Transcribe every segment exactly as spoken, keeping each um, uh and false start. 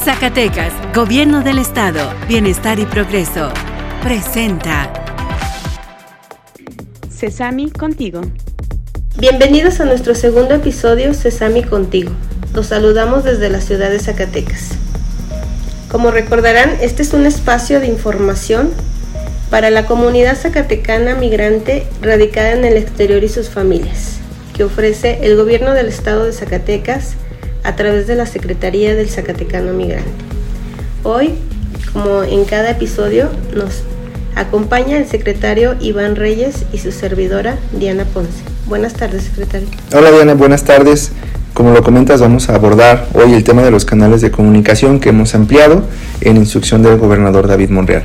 Zacatecas, Gobierno del Estado, Bienestar y Progreso, presenta Cesami Contigo. Bienvenidos a nuestro segundo episodio Cesami Contigo. Los saludamos desde la ciudad de Zacatecas. Como recordarán, este es un espacio de información para la comunidad zacatecana migrante radicada en el exterior y sus familias, que ofrece el Gobierno del Estado de Zacatecas a través de la Secretaría del Zacatecano Migrante. Hoy, como en cada episodio, nos acompaña el secretario Iván Reyes y su servidora Diana Ponce. Buenas tardes, secretario. Hola Diana, buenas tardes. Como lo comentas, vamos a abordar hoy el tema de los canales de comunicación que hemos ampliado en instrucción del gobernador David Monreal.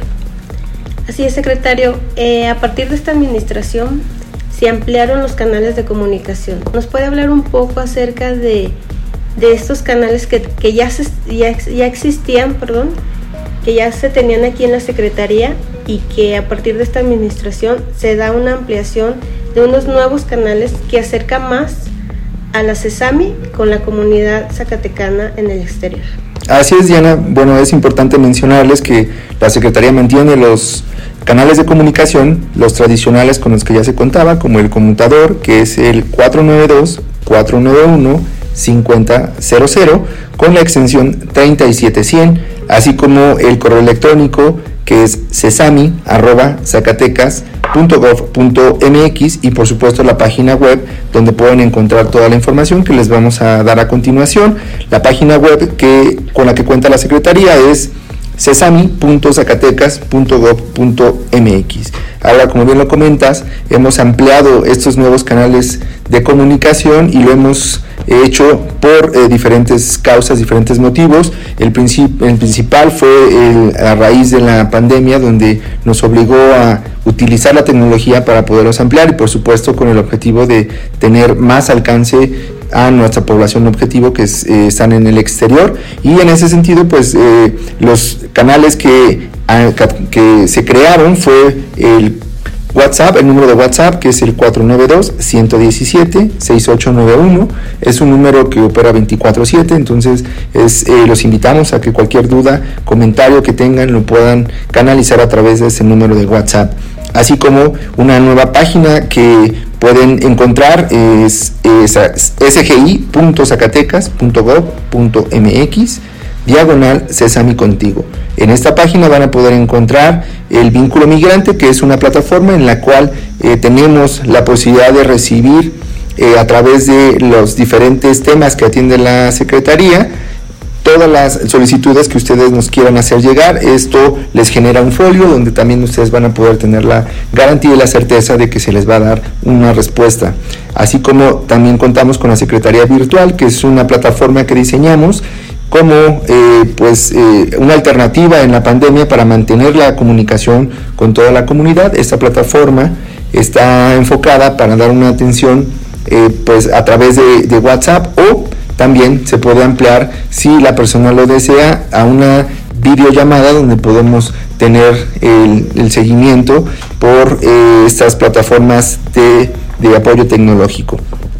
Así es, secretario. Eh, a partir de esta administración se ampliaron los canales de comunicación. ¿Nos puede hablar un poco acerca de, de estos canales que, que ya, se, ya, ya existían, perdón, que ya se tenían aquí en la Secretaría y que a partir de esta administración se da una ampliación de unos nuevos canales que acerca más a la Cesami con la comunidad zacatecana en el exterior? Así es, Diana. Bueno, es importante mencionarles que la Secretaría mantiene los canales de comunicación, los tradicionales con los que ya se contaba, como el conmutador, que es el cuatro nueve dos, cuatro nueve uno, cinco cero cero cero, con la extensión treinta y siete cien, así como el correo electrónico, que es cesami arroba zacatecas punto gov punto mx, y por supuesto la página web donde pueden encontrar toda la información que les vamos a dar a continuación. La página web que con la que cuenta la Secretaría es cesami punto zacatecas punto gov punto mx. Ahora, como bien lo comentas, hemos ampliado estos nuevos canales de comunicación y lo hemos hecho por eh, diferentes causas, diferentes motivos. El, princip- el principal fue el, a raíz de la pandemia, donde nos obligó a utilizar la tecnología para poderlos ampliar y por supuesto con el objetivo de tener más alcance a nuestra población objetivo que es, eh, están en el exterior, y en ese sentido pues eh, los canales que, a, que se crearon fue el WhatsApp, el número de WhatsApp, que es el cuatro nueve dos, uno uno siete, seis ocho nueve uno, es un número que opera veinticuatro siete, entonces es, eh, los invitamos a que cualquier duda, comentario que tengan lo puedan canalizar a través de ese número de WhatsApp, así como una nueva página que pueden encontrar es, es s g i punto zacatecas punto gov punto mx diagonal Cesami Contigo. En esta página van a poder encontrar el vínculo migrante, que es una plataforma en la cual eh, tenemos la posibilidad de recibir eh, a través de los diferentes temas que atiende la Secretaría todas las solicitudes que ustedes nos quieran hacer llegar. Esto les genera un folio donde también ustedes van a poder tener la garantía y la certeza de que se les va a dar una respuesta. Así como también contamos con la Secretaría Virtual, que es una plataforma que diseñamos como eh, pues eh, una alternativa en la pandemia para mantener la comunicación con toda la comunidad. Esta plataforma está enfocada para dar una atención eh, pues a través de, de WhatsApp, o también se puede ampliar, si la persona lo desea, a una videollamada donde podemos tener el, el seguimiento por eh, estas plataformas de, de apoyo tecnológico.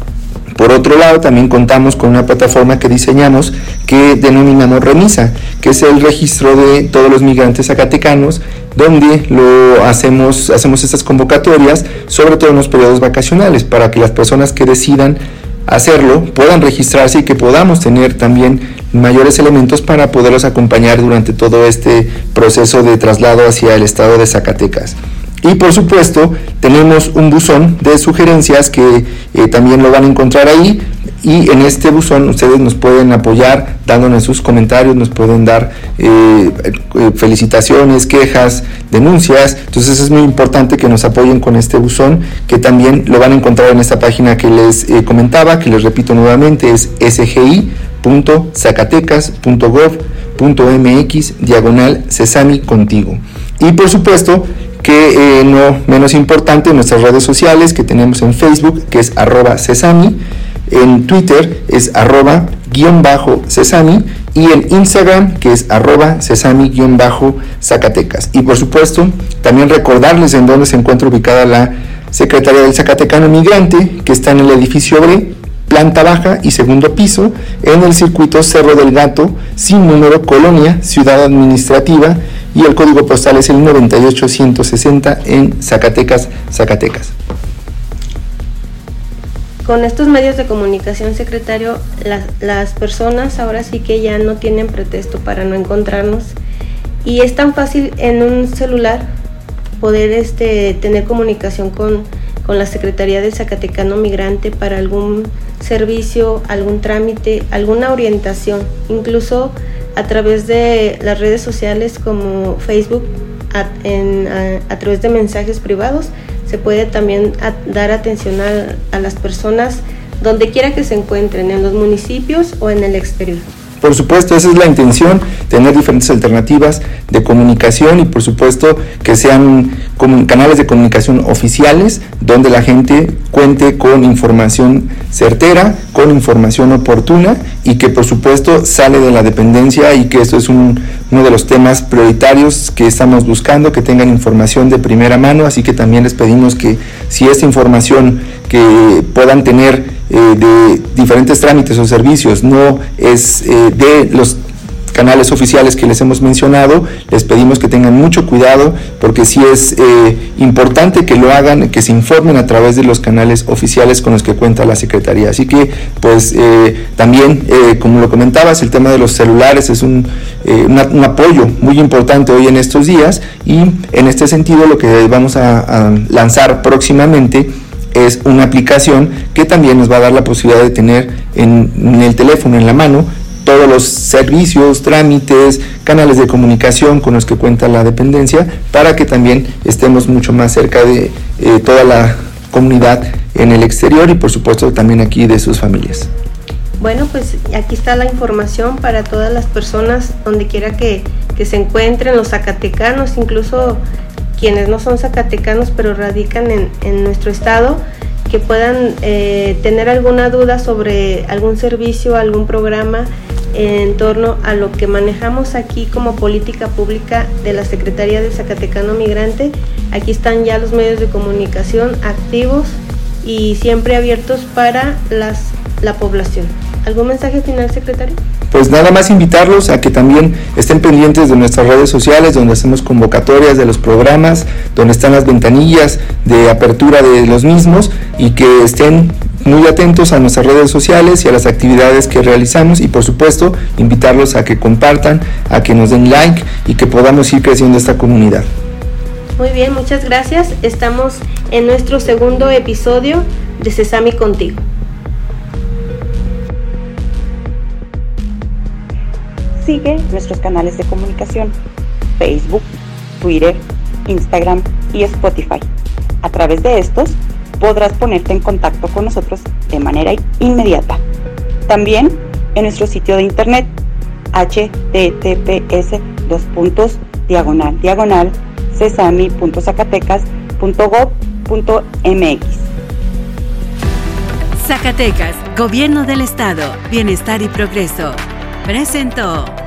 Por otro lado, también contamos con una plataforma que diseñamos que denominamos Remisa, que es el registro de todos los migrantes zacatecanos, donde lo hacemos, hacemos estas convocatorias, sobre todo en los periodos vacacionales, para que las personas que decidan hacerlo puedan registrarse y que podamos tener también mayores elementos para poderlos acompañar durante todo este proceso de traslado hacia el estado de Zacatecas. Y por supuesto tenemos un buzón de sugerencias que eh, también lo van a encontrar ahí, y en este buzón ustedes nos pueden apoyar dándonos sus comentarios, nos pueden dar eh, eh, felicitaciones, quejas, denuncias. Entonces es muy importante que nos apoyen con este buzón, que también lo van a encontrar en esta página que les eh, comentaba, que les repito nuevamente, es s g i punto zacatecas punto gov punto mx diagonal Cesami Contigo. Y por supuesto que eh, no menos importante, nuestras redes sociales que tenemos en Facebook, que es arroba Cesami, en Twitter es arroba guión bajo Cesami, y en Instagram, que es arroba Cesami guión bajo Zacatecas. Y por supuesto también recordarles en dónde se encuentra ubicada la Secretaría del Zacatecano Migrante, que está en el edificio B, planta baja y segundo piso, en el circuito Cerro del Gato, sin número, Colonia, Ciudad Administrativa, y el código postal es el noventa y ocho ciento sesenta en Zacatecas, Zacatecas. Con estos medios de comunicación, secretario, las, las personas ahora sí que ya no tienen pretexto para no encontrarnos, y es tan fácil en un celular poder este, tener comunicación con, con la Secretaría del Zacatecano Migrante para algún servicio, algún trámite, alguna orientación, incluso a través de las redes sociales como Facebook, a, en, a, a través de mensajes privados, se puede también a, dar atención a, a las personas donde quiera que se encuentren, en los municipios o en el exterior. Por supuesto, esa es la intención, tener diferentes alternativas de comunicación y por supuesto que sean canales de comunicación oficiales donde la gente cuente con información certera, con información oportuna y que por supuesto sale de la dependencia, y que esto es un, uno de los temas prioritarios que estamos buscando, que tengan información de primera mano, así que también les pedimos que si esta información que puedan tener eh, de diferentes trámites o servicios no es eh, de los canales oficiales que les hemos mencionado, les pedimos que tengan mucho cuidado, porque sí es eh, importante que lo hagan, que se informen a través de los canales oficiales con los que cuenta la Secretaría. Así que, pues, eh, también, eh, como lo comentabas, el tema de los celulares es un, eh, una, un apoyo muy importante hoy en estos días, y en este sentido lo que vamos a, a lanzar próximamente es una aplicación que también nos va a dar la posibilidad de tener en, en el teléfono, en la mano, todos los servicios, trámites, canales de comunicación con los que cuenta la dependencia, para que también estemos mucho más cerca de eh, toda la comunidad en el exterior y por supuesto también aquí de sus familias. Bueno, pues aquí está la información para todas las personas donde quiera que, que se encuentren, los zacatecanos, incluso quienes no son zacatecanos pero radican en, en nuestro estado, que puedan eh, tener alguna duda sobre algún servicio, algún programa en torno a lo que manejamos aquí como política pública de la Secretaría del Zacatecano Migrante. Aquí están ya los medios de comunicación activos y siempre abiertos para las, la población. ¿Algún mensaje final, secretario? Pues nada más invitarlos a que también estén pendientes de nuestras redes sociales, donde hacemos convocatorias de los programas, donde están las ventanillas de apertura de los mismos, y que estén muy atentos a nuestras redes sociales y a las actividades que realizamos, y por supuesto invitarlos a que compartan, a que nos den like y que podamos ir creciendo esta comunidad. Muy bien, muchas gracias. Estamos en nuestro segundo episodio de Sesami Contigo. Sigue nuestros canales de comunicación: Facebook, Twitter, Instagram y Spotify. A través de estos podrás ponerte en contacto con nosotros de manera inmediata. También en nuestro sitio de internet h t t p s dos puntos diagonal diagonal sesami punto zacatecas punto gob punto m x. Zacatecas, Gobierno del Estado, Bienestar y Progreso. Presentó.